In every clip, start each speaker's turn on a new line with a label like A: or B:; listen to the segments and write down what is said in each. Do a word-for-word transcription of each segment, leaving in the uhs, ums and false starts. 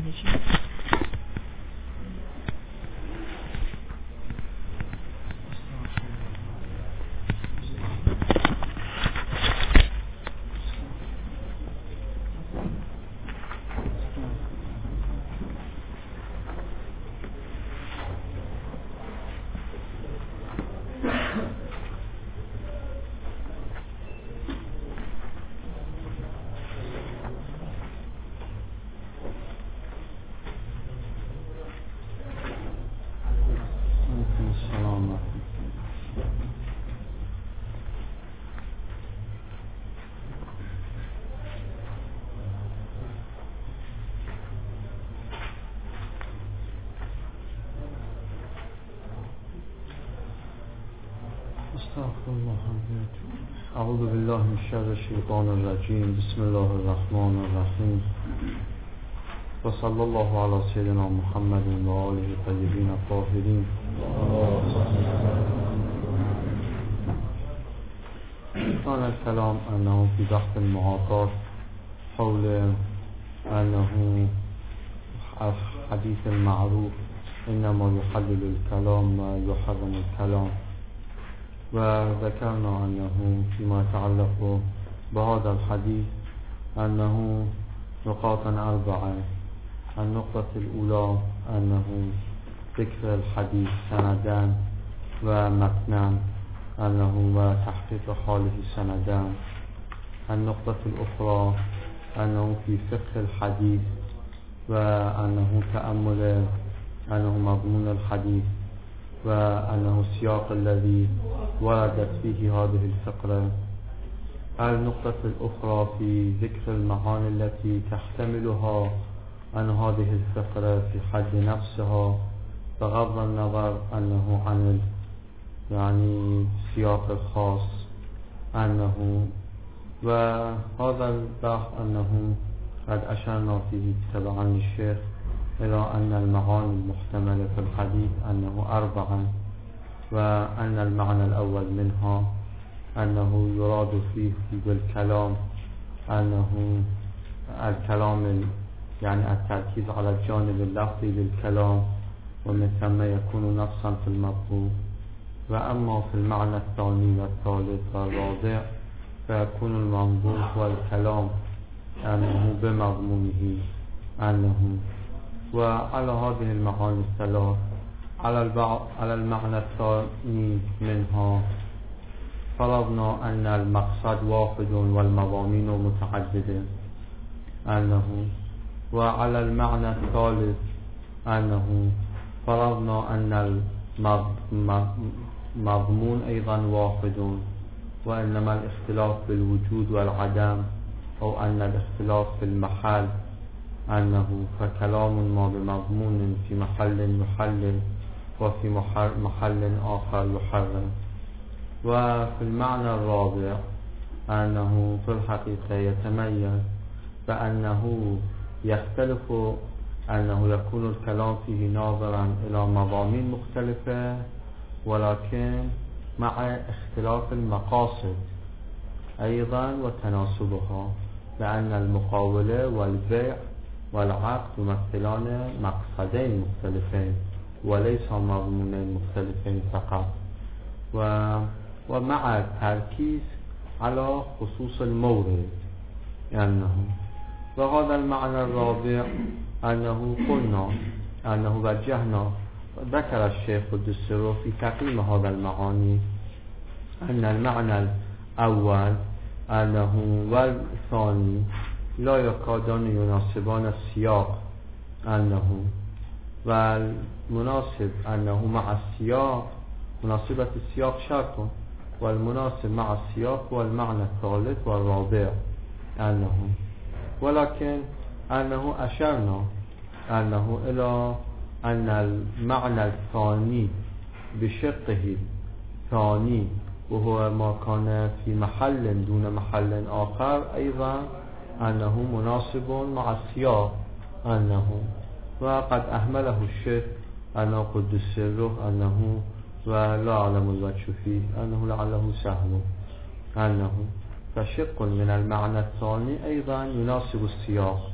A: بشیم.
B: أعوذ بالله من شر الشيطان الرجيم. بسم الله الرحمن الرحيم. وصلى الله على سيدنا محمد وآله الطيبين الطاهرين. كان الكلام أنه في بحث المعاطاة حول أنه الحديث المعروف إنما يحلل الكلام ويحرم الكلام، وذكرنا أنه فيما يتعلق بهذا الحديث أنه نقاط أربعة. النقطة الأولى أنه ذكر الحديث سندان ومتنا، أنه وتحقيق حاله سندان. النقطة الأخرى أنه في فقه الحديث، وأنه تأمل أنه مضمون الحديث، وأنه السياق الذي وردت فيه هذه الفقرة. النقطة الأخرى في ذكر المعاني التي تحتملها عن هذه الفقرة في حد نفسها، بغض النظر أنه عن يعني سياق الخاص، أنه وهذا البحث أنه قد أشرنا فيه تبعا للشيخ إلى أن المعاني المحتملة في الحديث أنه أربعة، وأن المعنى الأول منها أنه يراد فيه بالكلام أنه الكلام يعني التركيز على الجانب اللفظي للكلام، ومن ثم يكون نصا في المطلوب. وأما في المعنى الثاني والثالث والرابع فيكون المنظور هو الكلام أنه بمضمونه أنه. وعلى هذه المعاني الثلاث على البعض على المعنى الثاني منها فرضنا أن المقصد واحد والمضامين متعددة أنه. وعلى المعنى الثالث أنه فرضنا أن المضمون أيضا واحد، وإنما الاختلاف بالوجود والعدم، أو أن الاختلاف في المحل أنه فكلام ما بمضمون في محل يحلل وفي محل آخر يحرم. وفي المعنى الرابع أنه في الحقيقة يتميز بأنه يختلف، أنه يكون الكلام فيه ناظرا إلى مضامين مختلفة، ولكن مع اختلاف المقاصد أيضا وتناسبها، لأن المقاولة والبيع والعقد يمثلان مقصدين مختلفين وليس مضمونين مختلفين فقط، و ومع التركيز على خصوص المورد أنه. وهذا المعنى الرابع أنه قلنا أنه وجهنا ذكر الشيخ قدس سره في تقييم هذا المعاني أن المعنى الأول أنه والثاني لا يكادان يناسبان السياق أنه، والمناسب أنه مع السياق مناسبة السياق شرط، والمناسب مع السياق هو المعنى الثالث والرابع أنه. ولكن أنه أشرنا أنه إلى أن المعنى الثاني بشقه الثاني وهو ما كان في محل دون محل آخر أيضا أنه مناسب مع السياق أنه. وقد أهمله الشيخ أنه قدس سره أنه ولا أعلم الوجه فيه أنه لعله سهل أنه فشق من المعنى الثاني أيضا يناسب السياق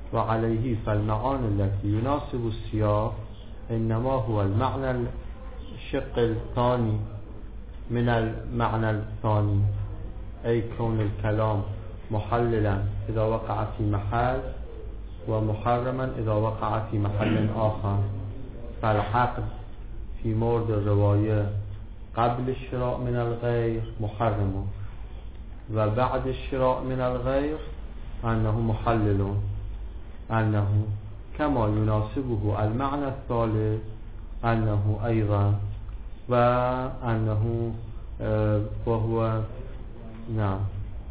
B: وعليه فالمعاني التي يناسب السياق إنما هو المعنى الشق الثاني من المعنى الثاني، أي كون الكلام محللا إذا وقع في محل ومحرما إذا وقع في محل آخر. فالعقد في مورد الرواية قبل الشراء من الغير محرم، وبعد الشراء من الغير أنه محلل، أنه كما يناسبه المعنى الثالث أنه أيضا وأنه آه وهو نعم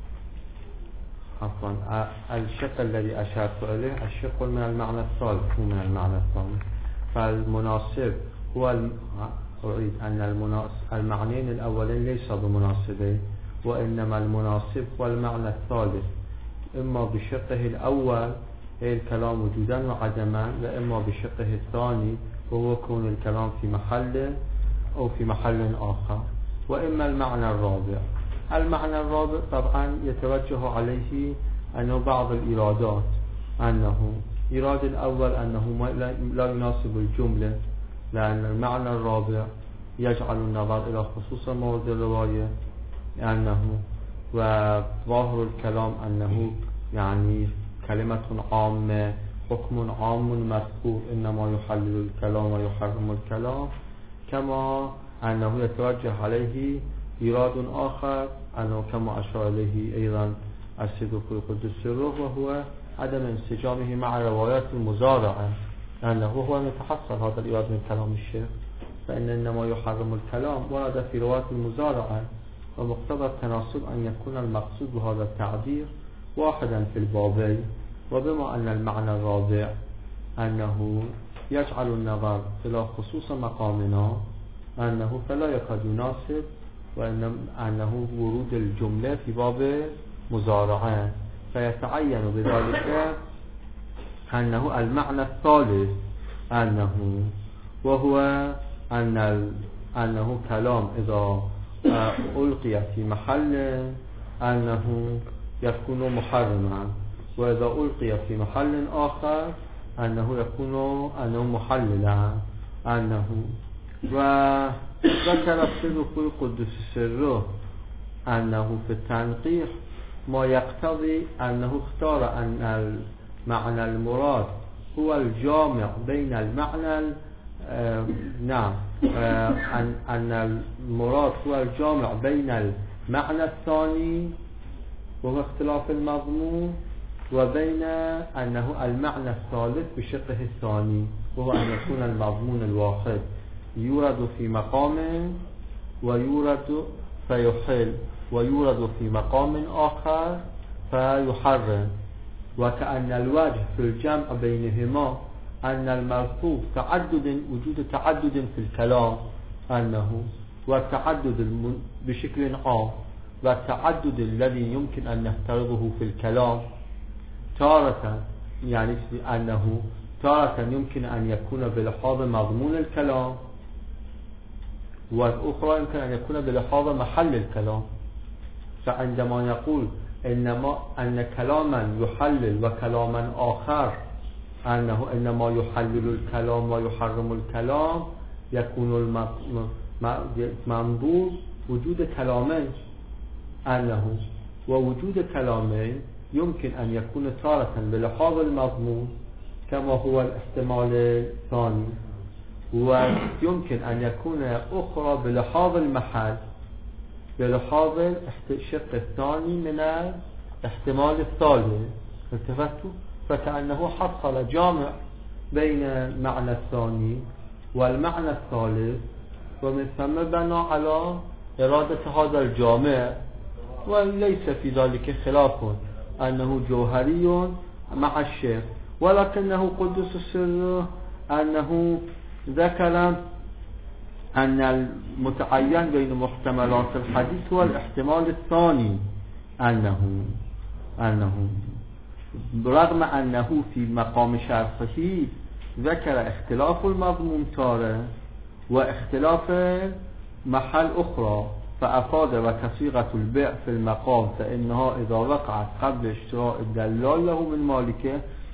B: عفوا الشق الذي أشرت إليه الشق من المعنى الثالث من المعنى الثاني. فالمناسب هو الم... أريد أن المناسب المعنيين الأولين ليس بمناسبين، وإنما المناسب هو المعنى الثالث، إما بشقه الأول أي الكلام وجودا وعدما، وإما بشقه الثاني وهو كون الكلام في محل أو في محل آخر، وإما المعنى الرابع. المعنى الرابع طبعا يتوجه عليه أنه بعض الإرادات، أنه إراد الأول أنه لا يناسب الجملة، لأن المعنى الرابع يجعل النظر إلى خصوص مورد الرواية، لأنه وظاهر الكلام أنه يعني كلمة عامة حكم عام مذكور إنما يحلل الكلام ويحرم الكلام، كما أنه يتوجه عليه إراد آخر أنه كما أشار إليه أيضا الصدوق القدس سره، وهو عدم انسجامه مع روايات المزارعة، لأنه هو يتحصل هذا الإراد من كلام الشيخ، فإن إنما يحرم الكلام ورد في روايات المزارعة، ومقتضى التناسب أن يكون المقصود بهذا التعبير واحدا في البابين. وبما أن المعنى الرابع أنه يجعل النظر إلى خصوص مقامنا، أنه فلا يكاد يناسب، وأنه ورود الجملة في باب مزارعة، فيتعين بذلك أنه المعنى الثالث أنه وهو أن أنه كلام إذا ألقي في محل أنه يكون محرما، وإذا ألقي في محل آخر أنه يكون أنه محللا. أنه وذكر الصدوق القدس سره أنه في التنقيح ما يقتضي أنه اختار أن المعنى المراد هو الجامع بين المعنى آه نعم آه أن, أن المراد هو الجامع بين المعنى الثاني وهو اختلاف المضمون، وبين أنه المعنى الثالث بشقه الثاني وهو أن يكون المضمون الواحد يورد في مقام ويورد فيحل، ويورد في مقام آخر فيحرم. وكأن الوجه في الجمع بينهما أن الملفوظ تعدد وجود تعدد في الكلام، أنه والتعدد بشكل عام، والتعدد الذي يمكن أن نفترضه في الكلام تارة يعني أنه تارة يمكن أن يكون بلحاظ مضمون الكلام، والأخرى يمكن أن يكون بلحاظ محل الكلام. فعندما يقول إنما أن كلاما يحلل وكلاما آخر أنه إنما يحلل الكلام ويحرم الكلام، يكون المنظور وجود كلامين، أنه ووجود كلامين يمكن أن يكون تارة بلحاظ المضمون كما هو الاحتمال الثاني، ويمكن أن يكون أخرى بلحاظ المحل بلحاظ الشق الثاني من الاحتمال الثالث. التفتوا؟ فكأنه حصل جامع بين المعنى الثاني والمعنى الثالث، ومن ثم بنى على إرادة هذا الجامع، وليس في ذلك خلاف أنه جوهري مع الشيخ، ولكنه قدس السر أنه ذكر أن المتعين بين محتملات الحديث هو الاحتمال الثاني، أنه أنه برغم أنه في مقام شرحه ذكر اختلاف المضمون تارة واختلاف محل أخرى، فأفاد وكصيغة البيع في المقام فإنها إذا وقعت قبل اشتراء الدلال له من مالكه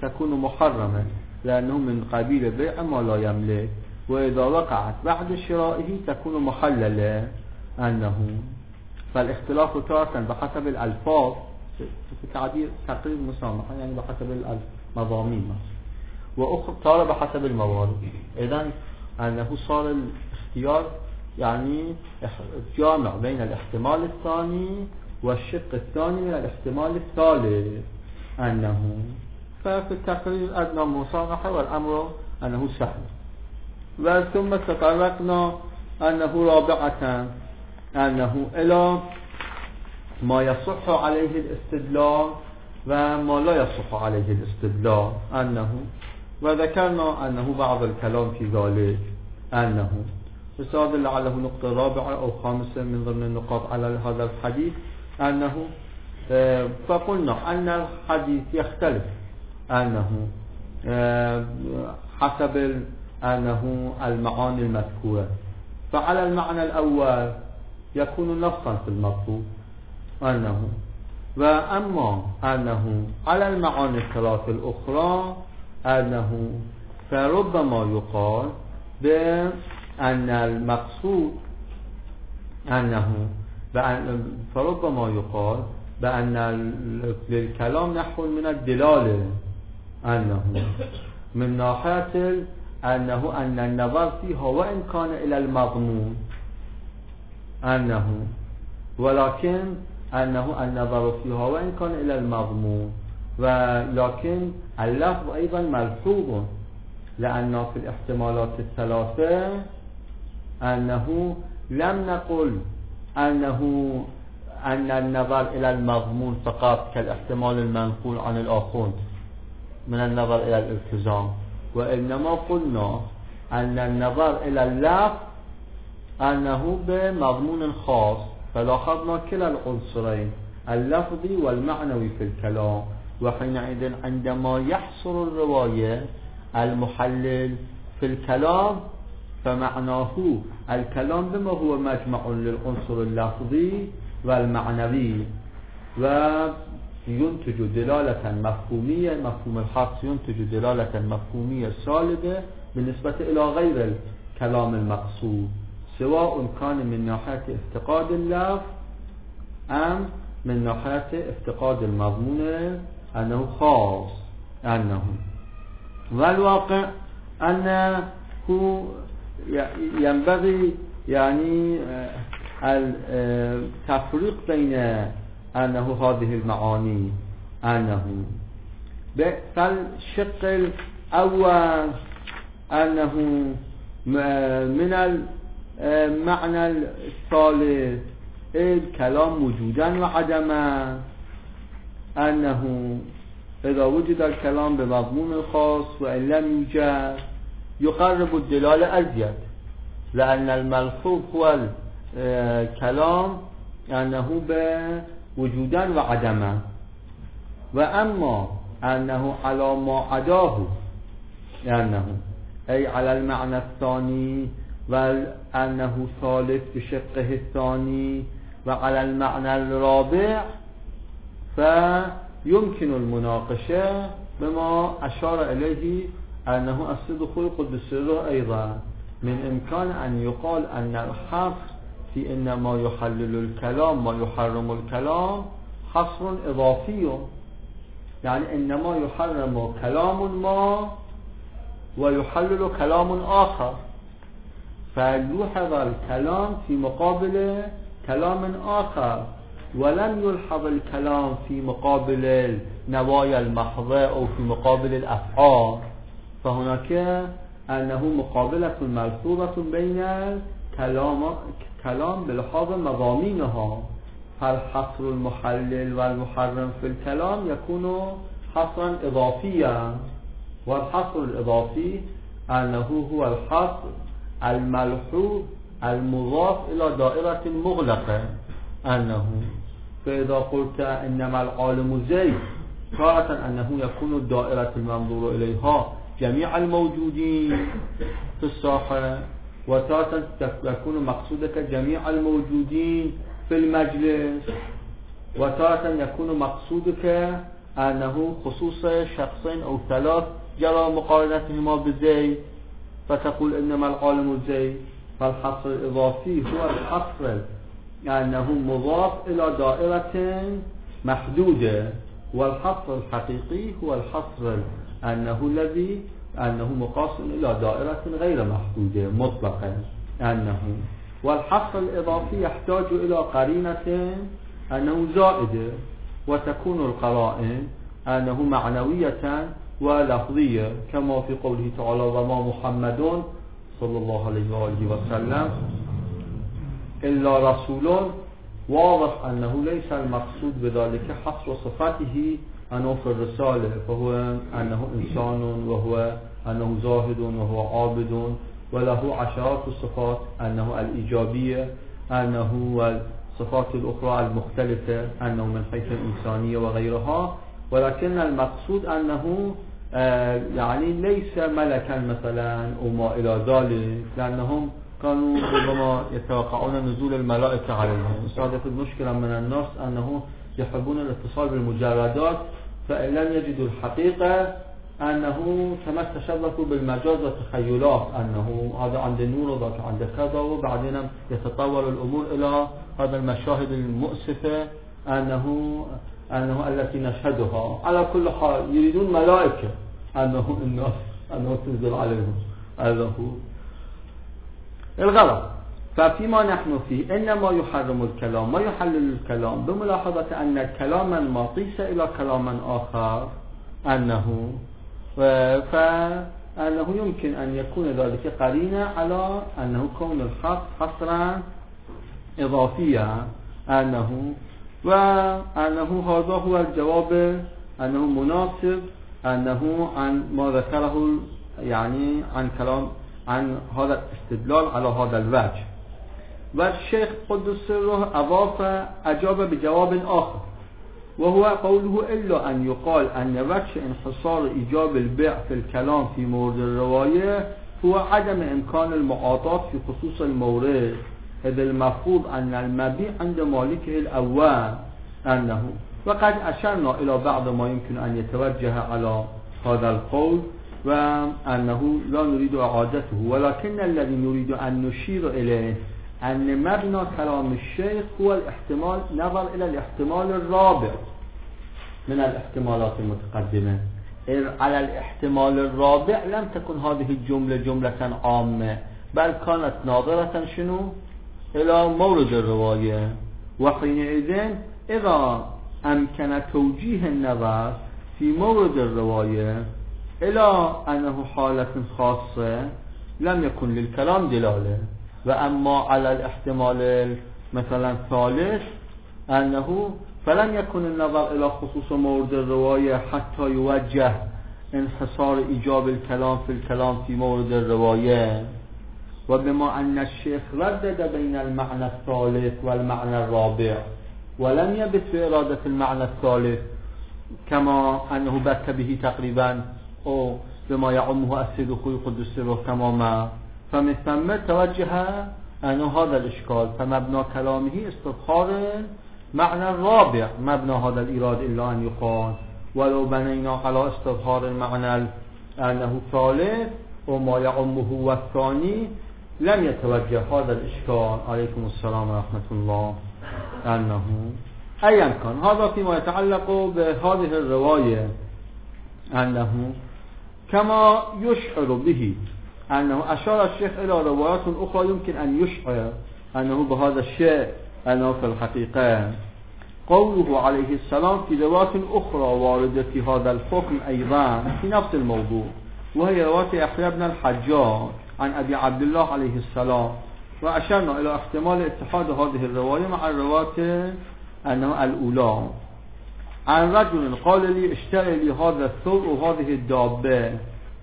B: تكون محرمة لأنه من قبيل بيع ما لا يملك، وإذا وقعت بعد شرائه تكون محللة أنه. فالاختلاف تارة بحسب الألفاظ في تعبير تقريب مسامحة، يعني بحسب المضامين، وأخرى تارة بحسب الموارد. إذن أنه صار الاختيار يعني جامع بين الاحتمال الثاني والشق الثاني من الاحتمال الثالث أنه. ففي التقرير أدنى مسامحة والأمر أنه سهل. وثم تطرقنا أنه رابعة أنه إلى ما يصح عليه الاستدلال وما لا يصح عليه الاستدلال أنه. وذكرنا أنه بعض الكلام في ذلك أنه بسبب لعله نقطة رابعة أو خامسة من ضمن النقاط على هذا الحديث أنه. فقلنا أن الحديث يختلف أنه حسب أنه المعاني المذكورة. فعلى المعنى الأول يكون نصا في المطلوب أنه، وأما أنه على المعاني الثلاث الأخرى أنه فربما يقال بأن المقصود أنه فربما يقال بأن للكلام نحو من الدلالة أنه من ناحية أنه أن النظر فيها وإن كان إلى المضمون أنه، ولكن أنه النظر فيها وإن كان إلى المضمون، ولكن اللفظ أيضا ملحوظ، لأن في الاحتمالات الثلاثة أنه لم نقل أنه أن النظر إلى المضمون فقط كالاحتمال المنقول عن الآخوند من النظر إلى الالتزام، وإنما قلنا أن النظر إلى اللفظ أنه بمضمون خاص. فلاحظنا كلا العنصرين اللفظي والمعنوي في الكلام. وحينئذ عندما يحصر الرواية المحلل في الكلام فمعناه الكلام بما هو مجمع للعنصر اللفظي والمعنوي، وينتج دلالة مفهومية، مفهوم الحصر ينتج دلالة مفهومية سالبة بالنسبة إلى غير الكلام المقصود، سواء كان من ناحية افتقاد اللفظ أم من ناحية افتقاد المضمون أنه خاص أنه. والواقع أنه ينبغي يعني التفريق بين أنه هذه المعاني أنه. فالشق الأول أنه من المعنى الثالث الكلام وجودا وعدما، أنه إذا وجد الكلام بمضمون خاص وإن لم يوجد يقرب الدلالة أزيد، لأن الملحوظ هو الكلام أنه بوجودا وعدما. وأما أنه على ما عداه أنه أي على المعنى الثاني، وأنه ثالث بشقه الثاني، وعلى المعنى الرابع فيمكن المناقشة بما أشار إليه أنه الصدق قدس السر أيضا. من إمكان أن يقال أن الحصر في إنما يحلل الكلام ما يحرم الكلام حصر إضافي، يعني إنما يحرم كلام ما ويحلل كلام آخر، فيلحظ الكلام في مقابل كلام آخر، ولم يلحظ الكلام في مقابل النوايا المحضة أو في مقابل الأفعال. فهناك أنه مقابلة ملحوظة بين الكلام كلام بلحاظ مضامينها. فالحصر المحلل والمحرم في الكلام يكون حصرا إضافيا، والحصر الإضافي أنه هو الحصر الملحوظ المضاف إلى دائرة مغلقة أنه. فإذا قلت إنما العالم زيد تارة أنه يكون الدائرة المنظور إليها جميع الموجودين في الساحة، وتارة يكون مقصودك جميع الموجودين في المجلس، وتارة يكون مقصودك أنه خصوص شخصين أو ثلاث جرى مقارنتهما بزيد فتقول إنما العالم زيد. فالحصر الإضافي هو الحصر أنه مضاف إلى دائرة محدودة، والحصر الحقيقي هو الحصر أنه الذي أنه مقاس إلى دائرة غير محدودة مطلقا أنه. والحصر الإضافي يحتاج إلى قرينة أنه زائدة، وتكون القرائن أنه معنوية ولفظية كما في قوله تعالى وما محمد صلى الله عليه وآله وسلم إلا رسول. واضح أنه ليس المقصود بذلك حصر صفته أنه في الرسالة، فهو أنه إنسان وهو أنه زاهد وهو عابد وله عشرات الصفات، أنه الإيجابية، أنه والصفات الأخرى المختلفة، أنه من حيث الإنسانية وغيرها. ولكن المقصود أنه يعني ليس ملكا مثلا أو ما إلى ذلك، لأنهم كانوا ربما يتوقعون نزول الملائكة عليهم. صادف المشكلة من الناس أنه يحبون الاتصال بالمجردات، فإن لم يجدوا الحقيقة أنه كما تشبكوا بالمجاز والتخيلات، أنه هذا عند النور وذاك عند كذا، وبعدين يتطور الأمور إلى هذا المشاهد المؤسفة أنه أنه التي نشهدها. على كل حال يريدون ملائكة أنه الناس أنه تنزل عليهم. هذا هو الغلط. ففيما نحن فيه إنما يحرم الكلام ما يحلل الكلام، بملاحظة أن كلاما ما قيس إلى كلاما آخر أنه فأنه يمكن أن يكون ذلك قرينة على أنه كون الخط حصرا إضافيا أنه، وأنه هذا هو الجواب أنه مناسب أنه عن ما ذكره يعني عن كلام عن هذا الاستدلال على هذا الوجه. والشيخ قدس سره أضاف أجاب بجواب آخر، وهو قوله إلا أن يقال أن وجه انحصار إيجاب البيع في الكلام في مورد الرواية هو عدم إمكان المعاطاة في خصوص المورد، إذ المفروض أن المبيع عند مالكه الأول أنه. وقد أشرنا إلى بعض ما يمكن أن يتوجه على هذا القول، وأنه لا نريد إعادته، ولكن الذي نريد أن نشير إليه أن مبنى كلام الشيخ هو الاحتمال، نظر إلى الاحتمال الرابع من الاحتمالات المتقدمة. على الاحتمال الرابع لم تكن هذه الجملة جملة عامة، بل كانت ناظرة شنو؟ إلى مورد الرواية. وحينئذ إذا أمكن توجيه النظر في مورد الرواية إلى أنه حالة خاصة لم يكن للكلام دلالة. وأما على الاحتمال مثلا الثالث أنه فلم يكن النظر إلى خصوص مورد الرواية حتى يوجه انحصار إيجاب الكلام في الكلام في مورد الرواية. وبما أن الشيخ ردد بين المعنى الثالث والمعنى الرابع ولم يبت في إرادة المعنى الثالث كما أنه بت به تقريبا أو بما يعمه السيد خوي قدس سره تماما، فمن ثم توجه أنه هذا الإشكال، فمبنى كلامه استظهار معنى الرابع مبنى هذا الإراد إلا أن يقال، ولو بنينا على استظهار المعنى أنه ثالث وما يعمه والثاني لم يتوجه هذا الإشكال. عليكم السلام ورحمة الله. أنه أيا كان هذا فيما يتعلق بهذه الرواية، أنه كما يشعر به أنه أشار الشيخ إلى روايات أخرى يمكن أن يشعر أنه بهذا الشيء أنه في الحقيقة قوله عليه السلام في روايات أخرى واردة في هذا الحكم أيضا في نفس الموضوع، وهي رواية يحيى بن الحجاج عن أبي عبد الله عليه السلام. وأشرنا إلى احتمال اتحاد هذه الرواية مع الرواية أنه الأولى عن رجل قال لي اشتري لي هذا الثور وهذه الدابة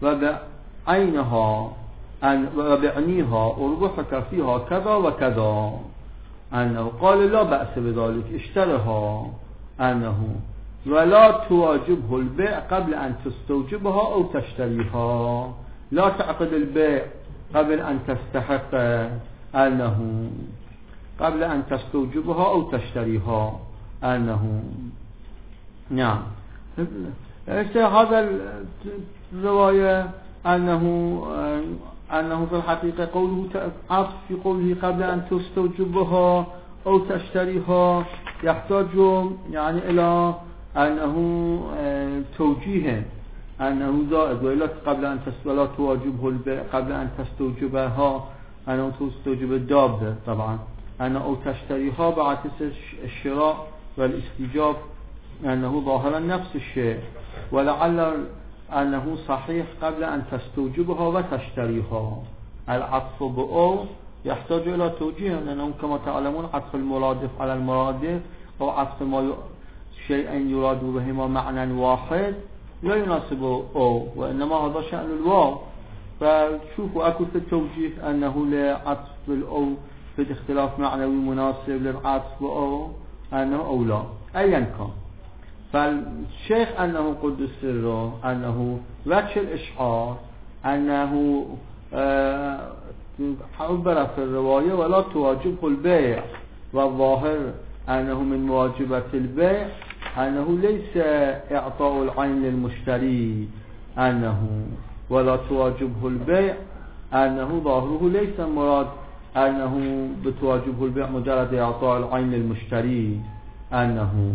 B: وبعينها وبعنيها أربحك فيها كذا وكذا، أنه قال لا بأس بذلك اشترها، أنه ولا تواجبه البيع قبل أن تستوجبها أو تشتريها، لا تعقد البيع قبل أن تستحق، أنه قبل أن تستوجبها أو تشتريها، أنه نعم. هذا الرواية أنه أنه في الحقيقة قوله عطف في قوله قبل أن تستوجبها أو تشتريها يحتاج يعني إلى أنه توجيه أنه زائد، وإلا قبل أن ولا تواجبه البيع قبل أن تستوجبها أنه تستوجب الدابة طبعا أنه أو تشتريها بعكس الشراء والاستجاب أنه ظاهرا نفس الشيء، ولعل أنه صحيح قبل أن تستوجبها وتشتريها. العطف بأو يحتاج إلى توجيه، لأنه كما تعلمون عطف المرادف على المرادف أو عطف ما ي... شيئا يراد بهما معنى واحد لا يناسب أو، وإنما هذا شأن الواو. فشوفوا أكو في التوجيه أنه لعطف بالأو في اختلاف معنوي مناسب للعطف بأو أنه أو لا أيا كان. فالشيخ أنه قدس سره أنه وجه الإشعار أنه عبر في الرواية ولا تواجبه البيع، والظاهر أنه من مواجبة البيع أنه ليس إعطاء العين للمشتري، أنه ولا تواجبه البيع أنه ظاهره ليس مراد أنه بتواجبه البيع مجرد إعطاء العين للمشتري، أنه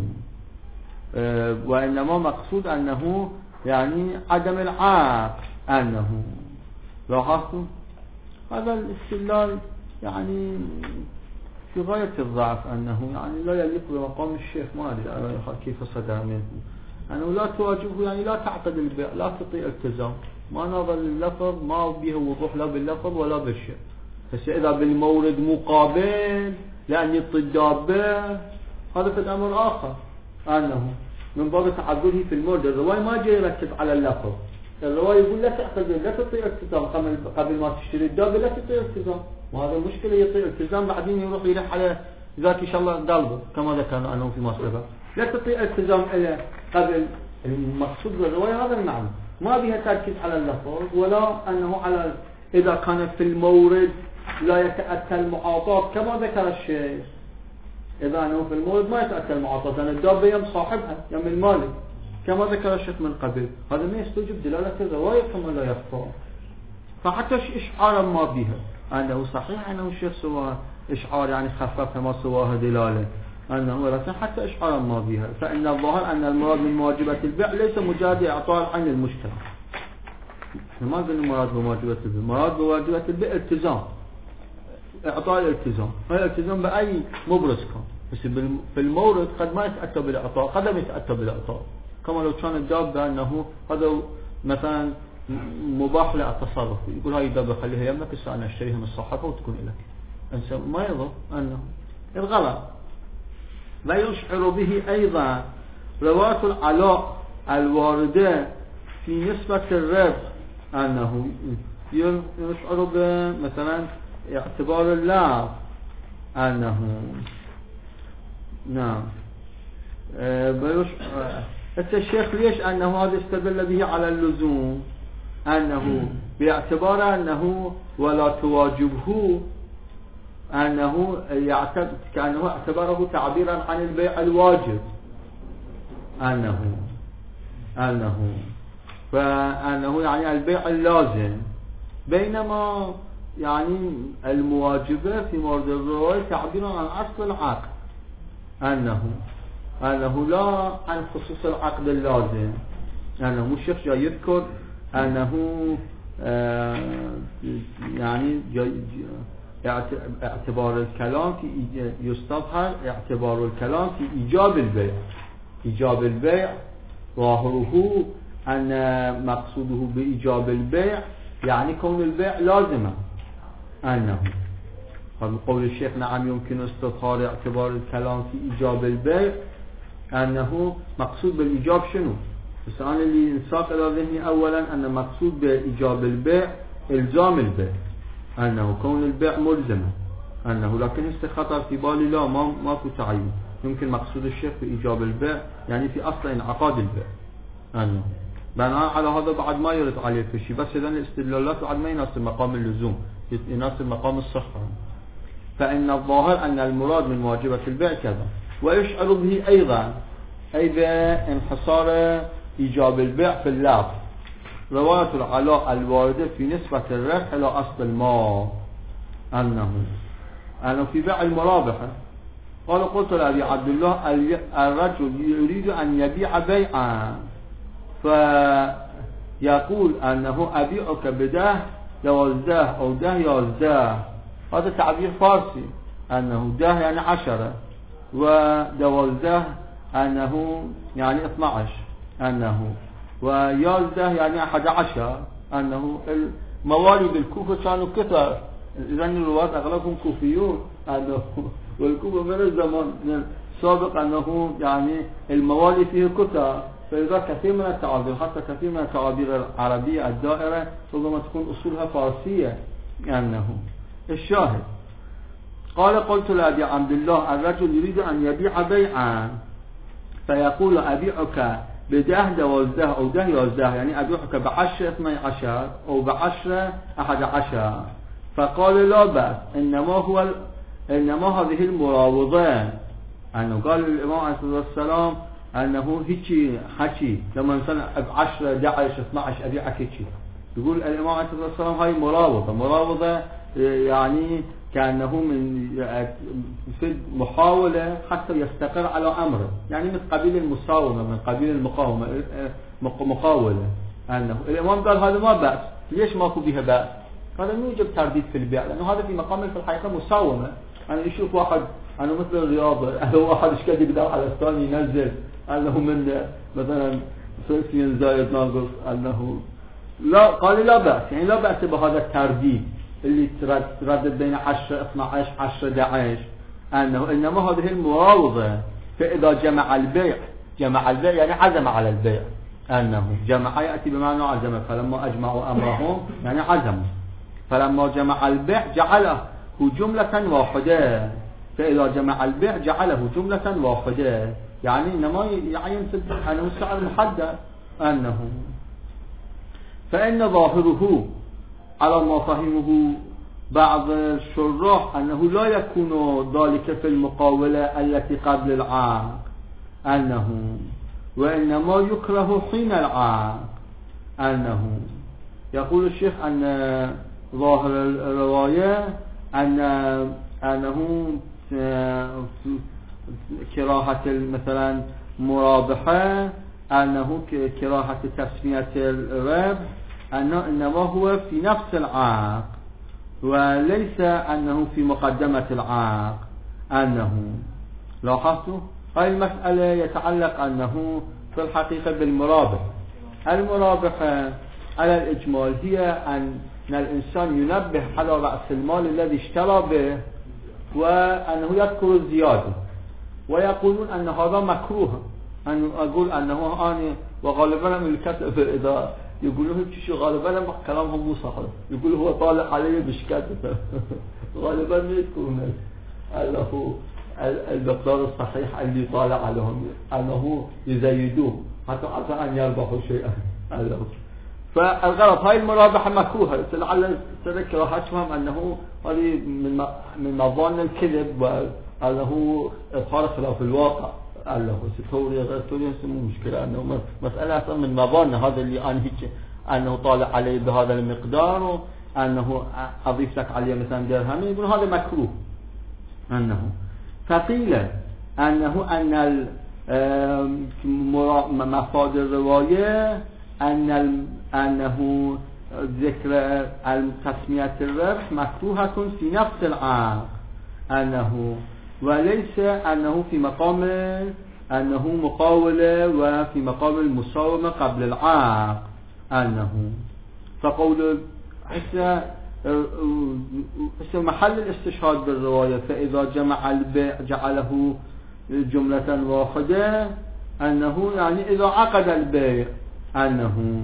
B: وإنما مقصود أنه يعني عدم العقد. أنه لاحظتوا هذا الاستدلال يعني في غاية الضعف، أنه يعني لا يليق بمقام الشيخ، ما أدري كيف صدر منه أنه لا تواجبه يعني لا تعقد البيع، لا تطيع التزام، ما نظر لللفظ ما به وضوح لا باللفظ ولا بالشيء. بس إذا بالمورد مقابل لأن يطي الدابة هذا في الأمر آخر، أنه من باب تعذره في المورد. الرواية ما جاي يركز على اللفظ، الرواية يقول لا تأخذ لا تطيع التزام قبل ما تشتري الدابة لا تطيع التزام، وهذا المشكلة يطيع التزام بعدين يروح يلح على ذاك إن شاء الله قلبه كما ذكرنا أنه في مسلبة. لا تطيع التزام إلى قبل. المقصود بالرواية هذا المعنى، ما بها تركيز على اللفظ ولا أنه على إذا كان في المورد لا يتأتى المعاطاة كما ذكر الشيخ. إذا أنه في المورد ما يتأتى المعاطاة لأن الدابة يم صاحبها يم المالك كما ذكر الشيخ من قبل، هذا ما يستوجب دلالة الرواية كما لا يخفى. فحتى إشعارا ما بها أنه صحيح أنه الشيخ سواه إشعار يعني خففها ما سواها دلالة أنه ولكن حتى إشعارا ما بها، فإن الظاهر أن المراد من مواجبة البيع ليس مجرد إعطاء العين للمشتري. احنا ما قلنا المراد بمواجبة البيع، المراد بمواجبة البيع التزام، إعطاء الالتزام، هذا الالتزام بأي مبرز كان، بس في المورد قد ما يتأتى بالإعطاء قد ما يتأتى بالإعطاء، كما لو كان الدابة أنه هذا مثلا مباح للتصرف، يقول هاي الدابة خليها يمك الساعة أنا أشتريها من صاحبها وتكون لك، أنسى ما يضر أنه الغلط. لا يشعر به أيضا رواة العلاء الواردة في نسبة الربح أنه يشعر بمثلا اعتبار اللعب أنه نعم بيشعر الشيخ ليش أنه هذا استدل به على اللزوم، أنه باعتبار أنه ولا تواجبه أنه يعتبر كأنه اعتبره تعبيرا عن البيع الواجب، أنه أنه فأنه يعني البيع اللازم، بينما يعني المواجبة في مورد الرواية تعبيرا عن أصل العقد، أنه أنه لا عن خصوص العقد اللازم، أنه الشيخ جاي يذكر أنه آه يعني اعتبار الكلام في يستظهر اعتبار الكلام في إيجاب البيع، إيجاب البيع ظاهره أن مقصوده بإيجاب البيع يعني كون البيع لازما، أنه هذا قول الشيخ نعم يمكن استظهار اعتبار الكلام في إيجاب البيع أنه مقصود بالإيجاب شنو؟ بس أنا اللي انساق إلى ذهني أولا أن مقصود بإيجاب البيع إلزام البيع، أنه كون البيع ملزمة، أنه لكن استخطر في بالي لا ما ماكو تعين، يمكن مقصود الشيخ بإيجاب البيع يعني في أصل انعقاد البيع، أنه بناء على هذا بعد ما يرد عليه في شيء، بس إذن الاستدلالات بعد ما يناسب مقام اللزوم يناسب مقام الصحة. فإن الظاهر أن المراد من واجبة البيع كذا. ويشعر به أيضا أي بانحصار إيجاب البيع في اللفظ. رواية العلاء الواردة في نسبة الربح إلى أصل المال أنه أنه في بيع المرابحة. قال قلت لأبي عبد الله الرجل يريد أن يبيع بيعا فيقول أنه أبيعك بده دوازده أو ده يازده، هذا تعبير فارسي، أنه ده يعني عشرة ودوازده أنه يعني اثنى عشر أنه ويازده يعني أحد عشر، أنه الموالي بالكوفة كانوا كثر، إذن الرواة أغلبهم كوفيون، أنه والكوفة من الزمان السابق أنه يعني الموالي فيه كثر، فإذا كثير من التعابير حتى كثير من التعابير العربية الدائرة ربما تكون أصولها فارسية. أنه الشاهد قال قلت لأبي عبد الله الرجل يريد أن يبيع بيعا فيقول أبيعك بده دوازده أو ده يازده، يعني أبيعك بعشر اثني عشر أو بعشر أحد عشر. فقال لا بأس، إنما هو إنما هذه المراوضة. أنه قال الإمام عليه الصلاة والسلام أنه هيك حكي لما إنسان بعشرة دعش اثني عشر أبيعك هيك، يقول الإمام عليه الصلاة والسلام هاي مراوضة. مراوضة يعني كأنه من في محاولة حتى يستقر على أمره، يعني من قبيل المساومة، من قبيل المقاومة، مقاولة. أنه الإمام قال هذا ما بأس. ليش ماكو بها بأس؟ هذا مو يوجب ترديد في البيع، لأنه هذا في مقام في الحقيقة مساومة. أنا يشوف واحد أنا مثل الرياضة، أنا واحد إيش قد يقدر على الثاني ينزل أنه من مثلا ثلاثين زائد ناقص، أنه لا، قال لا بأس، يعني لا بأس بهذا الترديد اللي تردد بين عشرة اثني عشر عشرة أحد عشر. أنه إنما هذه المراوضة، فإذا جمع البيع جمع البيع يعني عزم على البيع. أنه جمع يأتي بمعنى عزم، فلما أجمعوا أمرهم يعني عزموا، فلما جمع البيع جعله جملة واحدة. فإذا جمع البيع جعله جملة واحدة، يعني إنما يعين أنه السعر محدد. أنه فإن ظاهره على ما فهمه بعض الشراح أنه لا يكون ذلك في المقاولة التي قبل العقد، أنه وإنما يكره حين العقد. أنه يقول الشيخ أن ظاهر الرواية أن أنه كراهة مثلا مرابحة، أنه كراهة تسمية الربح، أنه إنما هو في نفس العقد وليس أنه في مقدمة العقد. أنه لاحظتوا هذه المسألة يتعلق أنه في الحقيقة بالمرابح. المرابحة على الإجمال هي أن الإنسان ينبه على رأس المال الذي اشترى به وأنه يذكر الزيادة، ويقولون أن هذا مكروه. أن أقول أنه أنا وغالبا من الكتب إذا يقولوا شو غالبا كلامهم مو صحيح، يقولوا هو طالع عليه بشكاته غالبا ما يكون أنه المقدار الصحيح اللي طالع عليهم أنه يزيدوه حتى حتى أن يربحوا شيئا. فالغرض هاي المرابحة مكروهة، لعل تذكر هاتفهم أنه هذه من من مظان الكذب وأنه إظهار خلاف الواقع. الله ستوري غير توري مو مشكلة، أنه مسألة أصلا من مظان هذا اللي أنا هيك أنه طالع عليه بهذا المقدار وأنه أضيف لك عليه مثلا درهم، يقول هذا مكروه. أنه فقيل أنه أن مفاد الرواية أن أنه ذكر تسمية الربح مكروهة في نفس العقد، أنه وليس أنه في مقام أنه مقاولة وفي مقام المساومة قبل العقد. أنه فقول حتى محل الاستشهاد بالرواية فإذا جمع البيع جعله جملة واحدة، أنه يعني إذا عقد البيع أنه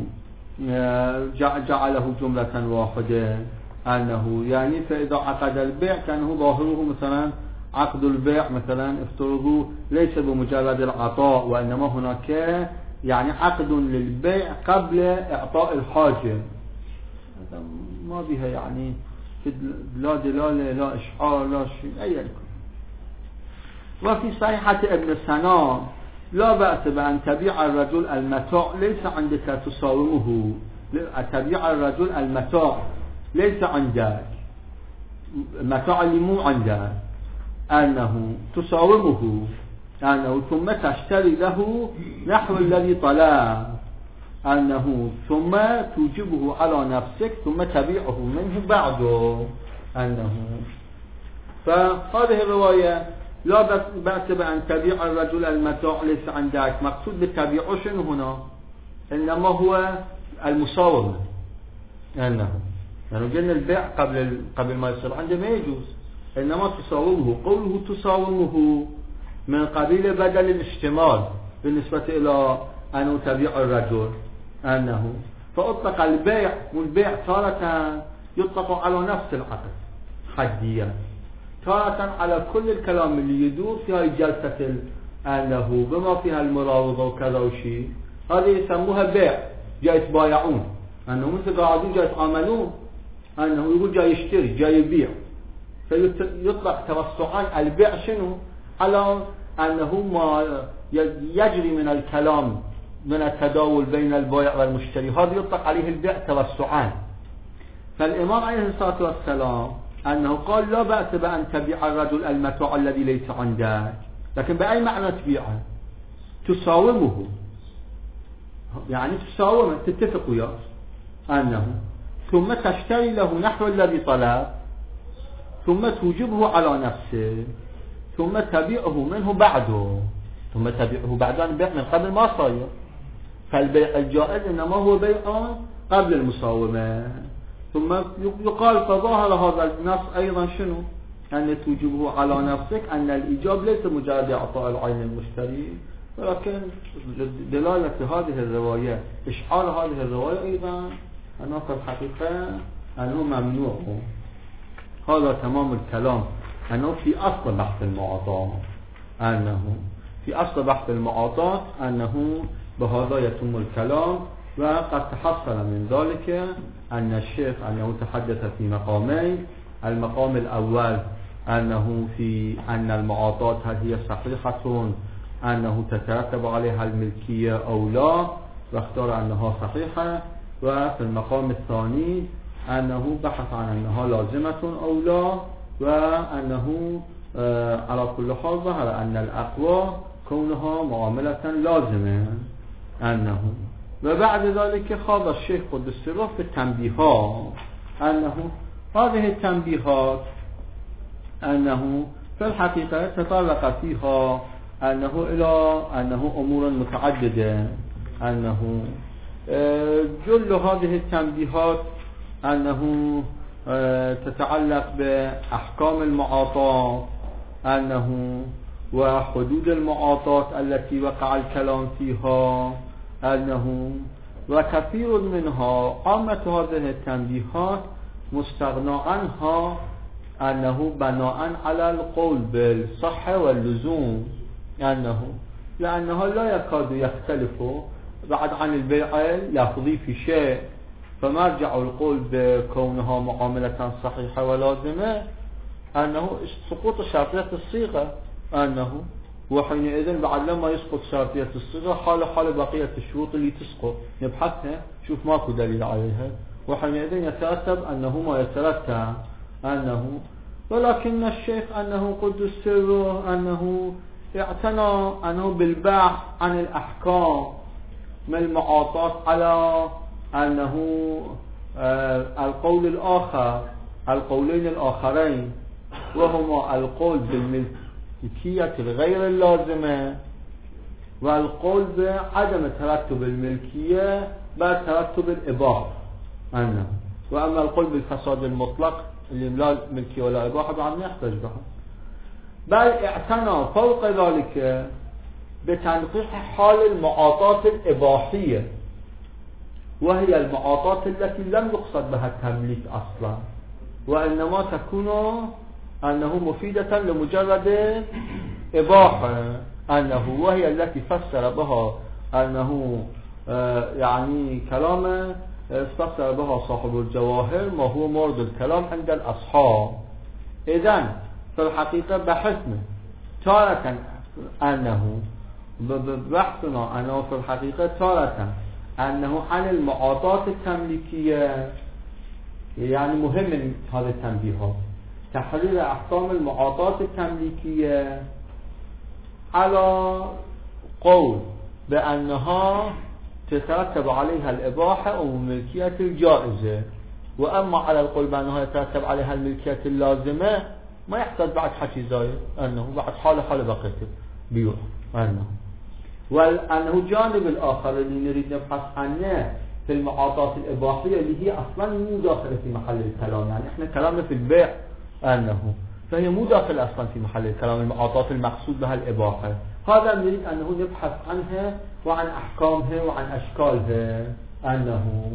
B: جعله جملة واحدة. أنه يعني فإذا عقد البيع كانه ظاهره مثلا عقد البيع مثلا افترضوا ليس بمجرد العطاء، وإنما هناك يعني عقد للبيع قبل إعطاء الحاجة. هذا ما بها يعني لا دلالة لا إشعار لا شيء أي يكون. وفي صحيحة ابن سنان
A: لا بأس بأن تبيع الرجل المتاع ليس عندك تساومه. تبيع الرجل المتاع ليس عندك، متاع اللي مو عندك، أنه تساومه، أنه ثم تشتري له نحو الذي طلب، أنه ثم توجبه على نفسك ثم تبيعه منه بعده. أنه فهذه الرواية لا بأس بأن تبيع الرجل المتاع ليس عندك، مقصود بالتبيع شنو هنا؟ إنما هو المساومة. أنه يعني قلنا البيع قبل قبل ما يصير عنده ما يجوز، إنما تساومه. قوله تساومه من قبيل بدل الاشتمال بالنسبة إلى أنه تبيع الرجل، أنه فأطلق البيع، والبيع تارة يطلق على نفس العقد حديا، تارة على كل الكلام اللي يدور في هاي الجلسة أنه بما فيها المراوضة وكذا وشيء، هذه يسموها بيع، جاي يتبايعون، أنه مثل قاعدين جاي يتعاملون، أنه يقول جاي يشتري جاي يبيع، فيطلق توسعا البيع شنو؟ على أنه ما يجري من الكلام من التداول بين البائع والمشتري، هذا يطلق عليه البيع توسعا. فالإمام عليه الصلاة والسلام أنه قال لا بأس بأن تبيع الرجل المتاع الذي ليس عندك، لكن بأي معنى تبيعه؟ تساومه، يعني تساومه، تتفق وياه، أنه ثم تشتري له نحو الذي طلب ثم توجبه على نفسه ثم تبيعه منه بعده. ثم تبيعه بعده بيع من قبل ما صاير، فالبيع الجائز إنما هو بيع قبل المساومة. ثم يقال فظاهر هذا النص أيضا شنو؟ أن توجبه على نفسك، أن الإيجاب ليس مجرد إعطاء العين المشتري، ولكن دلالة هذه الرواية، إشعار هذه الرواية أيضا أنه في الحقيقة أنه ممنوع. هذا تمام الكلام، أنه في أصل بحث المعاطاة، أنه في أصل بحث المعاطاة أنه بهذا يتم الكلام. وقد تحصل من ذلك أن الشيخ أنه تحدث في مقامين. المقام الأول أنه في أن المعاطاة هل هي صحيحة، أنه تترتب عليها الملكية أو لا، واختار أنها صحيحة. وفي المقام الثاني أنه بحث عن أنها لازمة أو لا، وأنه آه على كل حال ظهر أن الأقوى كونها معاملة لازمة. أنه وبعد ذلك خاض الشيخ قدس سره في التنبيهات، أنه هذه التنبيهات أنه في الحقيقة تطرق فيها أنه إلى أنه أمور متعددة. أنه جل هذه التنبيهات أنه تتعلق بأحكام المعاطاة، أنه وحدود المعاطاة التي وقع الكلام فيها، أنه وكثير منها عامة هذه التنبيهات مستغنى عنها أنه بناء على القول بالصحة واللزوم، أنه لأنها لا يكاد يختلف بعد عن البيع اللفظي في شيء، فمرجع القول بكونها معاملة صحيحة ولازمة أنه سقوط شرطية الصيغة، أنه وحينئذ بعد لما يسقط شرطية الصيغة حال حال بقية الشروط اللي تسقط نبحثها شوف ماكو دليل عليها، وحينئذ يترتب أنه ما يترتب أنه. ولكن الشيخ أنه قدس سره أنه اعتنى أنه بالبحث عن الأحكام من المعاطاة على أنه آه القول الآخر، القولين الآخرين، وهما القول بالملكية الغير اللازمة والقول بعدم ترتب الملكية بعد ترتب الإباحة، أنه وأما القول بالفساد المطلق اللي لا ملكية ولا إباحة بعد ما يحتاج بها، بل اعتنى فوق ذلك بتنقيح حال المعاطاة الإباحية، وهي المعاطاة التي لم يقصد بها التمليك أصلا، وإنما تكون أنه مفيدة لمجرد إباحة، أنه وهي التي فسر بها أنه آه يعني كلام فسر بها صاحب الجواهر ما هو مورد الكلام عند الأصحاب. إذن في الحقيقة بحثنا تارة أنه بحثنا أنه في الحقيقة تارة أنه عن المعاطات التمليكية، يعني مهم من هذا التنبيهات تحرير أحكام المعاطات التمليكية على قول بأنها تترتب عليها الإباحة أو الملكية الجائزة، وأما على القول بأنها يترتب عليها الملكية اللازمة ما يحتاج بعد حكي زايد، أنه بعد حالة حالة بقيت بيوع أنه وأنه جانب الآخر اللي نريد نبحث عنه في المعاطات الإباحية اللي هي أصلا مو داخلة في محل الكلام، يعني إحنا كلامنا في البيع أنه فهي مو داخلة أصلا في محل الكلام، المعاطات المقصود بها الإباحة، هذا نريد أنه نبحث عنها وعن أحكامها وعن أشكالها أنه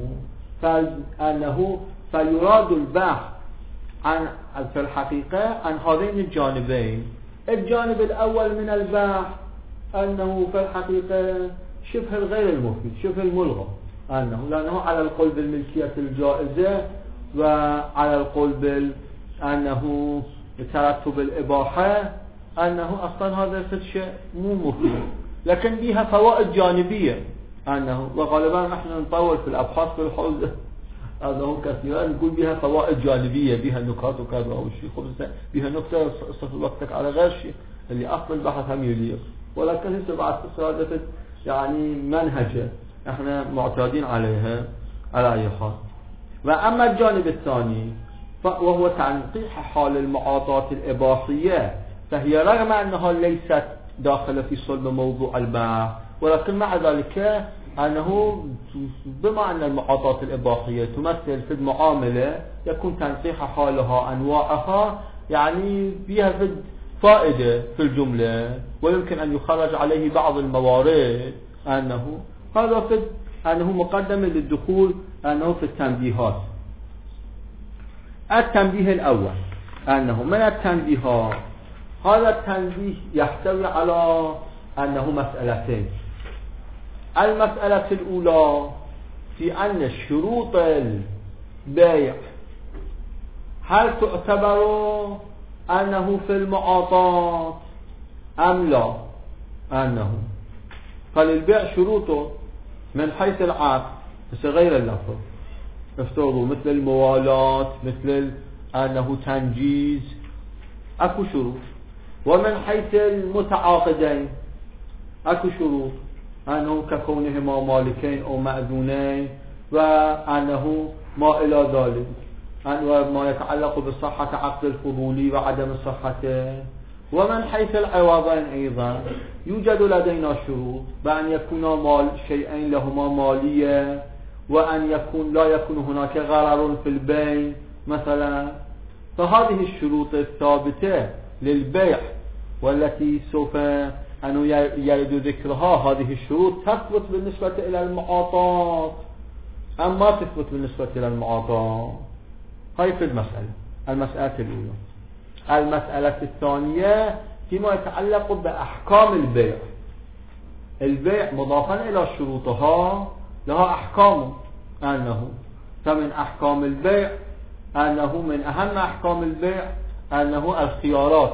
A: فأنه فيراد البحث عن في الحقيقة عن هذين الجانبين. الجانب الأول من البحث أنه في الحقيقة شبه الغير المفيد، شبه الملغى، أنه لأنه على القول بالملكية الجائزة وعلى القول بال أنه ترتب الإباحة أنه أصلا هذا الشيء مو مفيد، لكن بها فوائد جانبية أنه وغالبا نحن نطول في الأبحاث في الحوزة أنه كثيرا نقول بها فوائد جانبية، بها نكات وكذا وشيء خبزة، بها نكتة صف وقتك على غير شيء اللي أصل البحث هم يليق، ولكن هسه بعد استرادة يعني منهجة احنا معتادين عليها على أي حال. وأما الجانب الثاني وهو تنقيح حال المعاطات الإباحية، فهي رغم أنها ليست داخلة في صلب موضوع البحث، ولكن مع ذلك أنه بما أن المعاطات الإباحية تمثل في المعاملة يكون تنقيح حالها أنواعها يعني بها في فائدة في الجملة، ويمكن أن يخرج عليه بعض الموارد أنه هذا في أنه مقدم للدخول أنه في التنبيهات. التنبيه الأول أنه من التنبيهات هذا التنبيه يحتوي على أنه مسألتين. المسألة الأولى في أن شروط البيع هل تعتبر أنه في المعاطات أم لا، أنه فللبيع شروطه من حيث العقد بس غير اللفظ افترضوا مثل الموالاة مثل أنه تنجيز أكو شروط، ومن حيث المتعاقدين أكو شروط أنه ككونهما مالكين أو مأذونين وأنه ما إلى ذلك وما يتعلق بصحة عقد الفضولي وعدم صحته. ومن حيث العوضين أيضا يوجد لدينا شروط بأن يكون مال شيئين لهما مالية، وأن يكون لا يكون هناك غرر في البيع مثلا. فهذه الشروط الثابتة للبيع والتي سوف أنه يرد ذكرها، هذه الشروط تثبت بالنسبة إلى المعاطات أم ما تثبت بالنسبة إلى المعاطات؟ هاي في المسألة المسألة الأولى. المسألة الثانية فيما يتعلق بأحكام البيع. البيع مضافا إلى شروطها لها أحكام، أنه فمن أحكام البيع أنه من أهم أحكام البيع أنه الخيارات،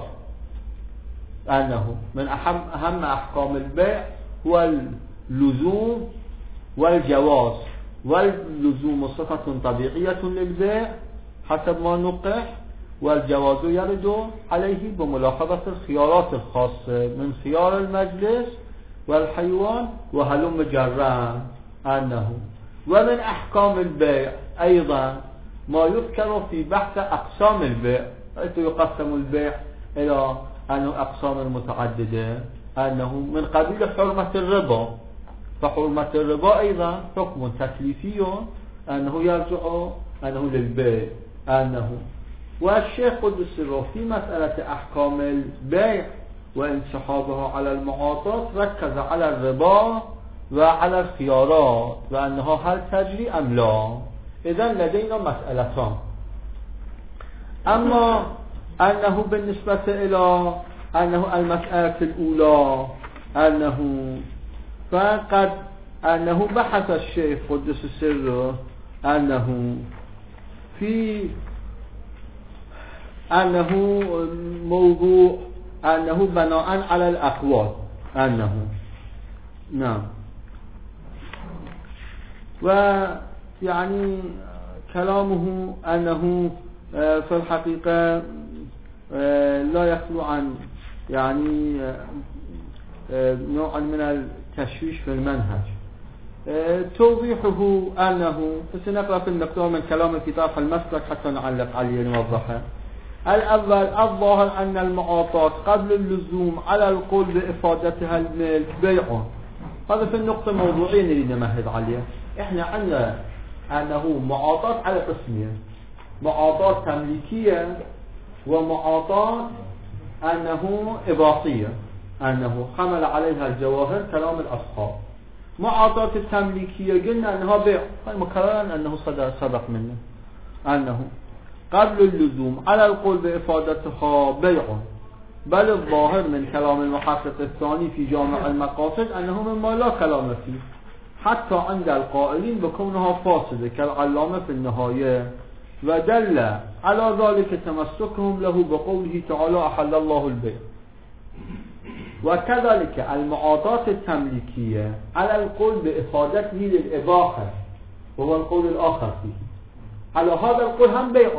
A: أنه من أهم, أهم أحكام البيع هو اللزوم والجواز. واللزوم صفة طبيعية للبيع حسب ما نقح، والجواز يرد عليه بملاحظة الخيارات الخاصة من خيار المجلس والحيوان وهلم جرا. أنه ومن أحكام البيع أيضا ما يذكر في بحث أقسام البيع، حيث يقسم البيع إلى أنه أقسام متعددة، أنه من قبيل حرمة الربا، فحرمة الربا أيضا حكم تكليفي أنه يرجع أنه للبيع. أنه والشيخ قدس سره في مسألة أحكام البيع وانسحابها على المعاطات ركز على الربا وعلى الخيارات وأنها هل تجري أم لا. إذن لدينا مسألتان. أما أنه بالنسبة إلى أنه المسألة الأولى أنه فقد أنه بحث الشيخ قدس سره أنه في أنه موضوع أنه بناء على الأقوال، أنه نعم. ويعني كلامه أنه في الحقيقة لا يخلو عن يعني نوع من التشويش في المنهج. توضيحه أنه سنقرأ في المقدار من كلام كتاب المسلك حتى نعلق عليه نوضحه. الأول الظاهر أن المعاطات قبل اللزوم على القول بإفادتها الملك بيع. هذا في النقطة الموضوعية نريد نمهد عليها. إحنا عندنا أنه معاطات على قسمين، معاطات تمليكية ومعاطات أنه إضافية، أنه حمل عليها الجواهر كلام الأصحاب. معاطات التمليكية قلنا أنها بيع، مكررا أنه سبق منه أنه قبل اللزوم على القول بإفادتها بيع، بل الظاهر من كلام المحقق الثاني في جامع المقاصد أنه مما لا كلام فيه حتى عند القائلين بكونها فاسدة كالعلامة في النهاية، ودل على ذلك تمسكهم له بقوله تعالى أحل الله البيع. وكذلك المعاطات التمليكية على القول بإفادته للإباحة وهو القول الآخر فيه، على هذا القول هم بيع،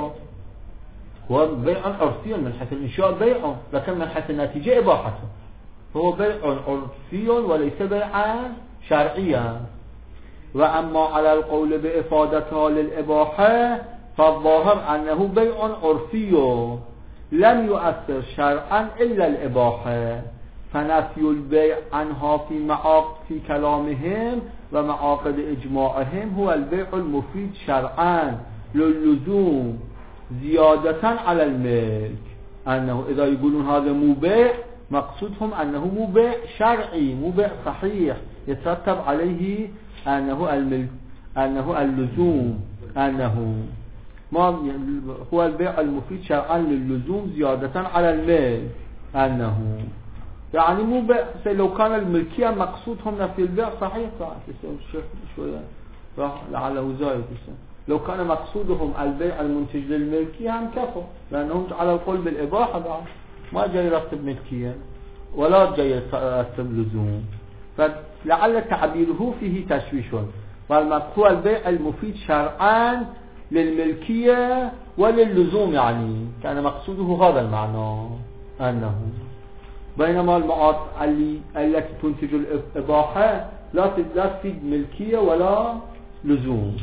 A: هو بيع عرفي من حيث الإنشاء بيع، لكن من حيث النتيجة إباحته، هو بيع عرفي وليس بيعا شرعيا. وأما على القول بإفادتها للإباحة فالظاهر أنه بيع عرفي لم يؤثر شرعا إلا الإباحة، فنفي البيع عنها في معاق في كلامهم ومعاقد إجماعهم هو البيع المفيد شرعا للزوم زيادة على الملك. أنه إذا يقولون هذا مو بيع مقصودهم أنه مو بيع شرعي، مو بيع صحيح يترتب عليه أنه الملك، أنه اللزوم، أنه ما هو البيع المفيد شرعا للزوم زيادة على الملك. أنه يعني مو بيع، لو كان الملكية مقصودهم نفي البيع صحيح شوية راح لعله زايد. لو كان مقصودهم البيع المنتج للملكية هم كفوا، لأنهم على القول بالإباحة بعد ما جاي يرتب ملكية ولا جاي يرتب لزوم، فلعل تعبيره فيه تشويش. والمقصود البيع المفيد شرعا للملكية وللزوم، يعني كان مقصوده هذا المعنى. أنه بينما المعاط التي تنتج الإباحة لا تفيد ملكية ولا لزوم.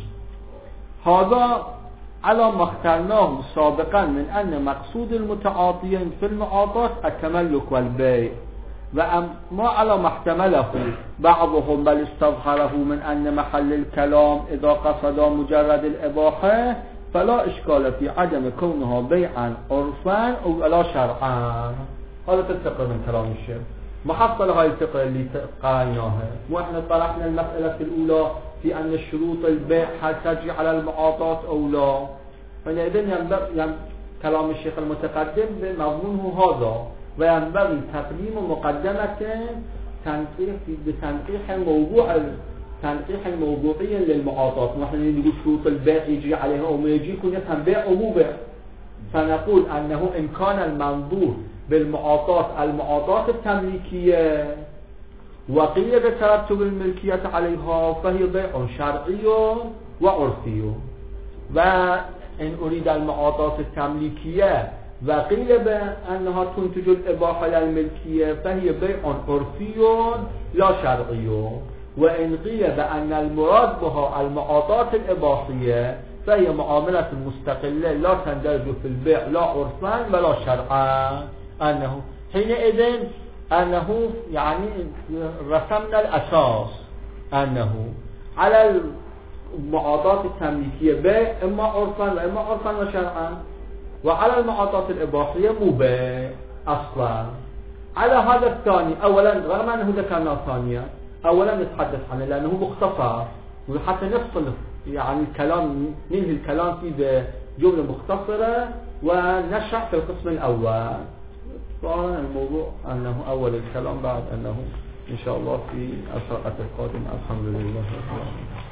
A: هذا على ما اخترناه سابقا من أن مقصود المتعاطيين في المعاطات التملك والبيع، وأما على ما احتمله بعضهم بل استظهره من أن محل الكلام إذا قصد مجرد الإباحة فلا إشكال في عدم كونها بيعا عرفا أو لا شرعا. هذا تتقى من كلام الشيخ. محصل هاي التقى اللي قايناها، وإحنا طرحنا المسألة في الأولى في أن الشروط البيع هل تجري على المعاطات أو لا، فإذن ينبغي كلام الشيخ المتقدم بمضمونه هذا، وينبغي تقديم مقدمة تنقيح بتنقيح الموضوع تنقيح الموضوعي للمعاطات. نحن نقول شروط البيع يجري عليها أو ما يجري يكون يفهم بيع أو مو بيع، فنقول أنه إن كان المنظور بالمعاطات المعاطات التمليكية وقيل بترتب الملكية عليها فهي بيع شرعي وعرفي، وإن أريد المعاطات التمليكية وقيل بأنها تنتج الإباحة للملكية فهي بيع عرفي لا شرعي، وإن قيل بأن المراد بها المعاطات الإباحية فهي معاملة مستقلة لا تندرج في البيع لا عرفا ولا شرعا. أنه حينئذ أنه يعني رسمنا الأساس أنه على المعاطات التمليكية بيع إما عرفا وإما عرفا وشرعا، وعلى المعاطات الإباحية مو بيع أصلا. على هذا الثاني أولا رغم أنه ذكرنا ثانيا أولا نتحدث عنه لأنه مختصر، وحتى نفصل يعني الكلام ننهي الكلام فيه بجملة مختصرة ونشرح في القسم الأول. طبعا الموضوع أنه أول الكلام بعد أنه إن شاء الله في الحلقة القادمة. الحمد لله رب العالمين.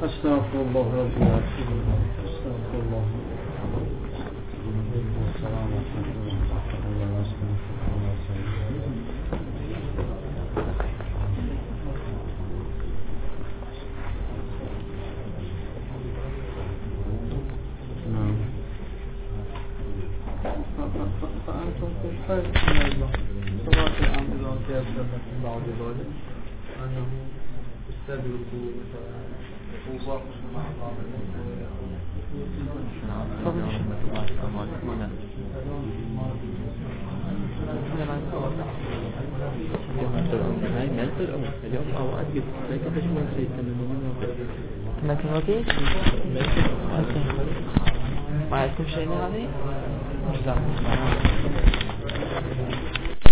A: أستغفر الله ربي أستغفر الله السلام ورحمة الله وبركاته. نعم فأنتم في خير من الله. صلاة الأمر الله يبدأ لكم بعد ذلك أنه استدركوا وباقوا مع بعض
C: لكن وكيف ما عندكم شيء هذه؟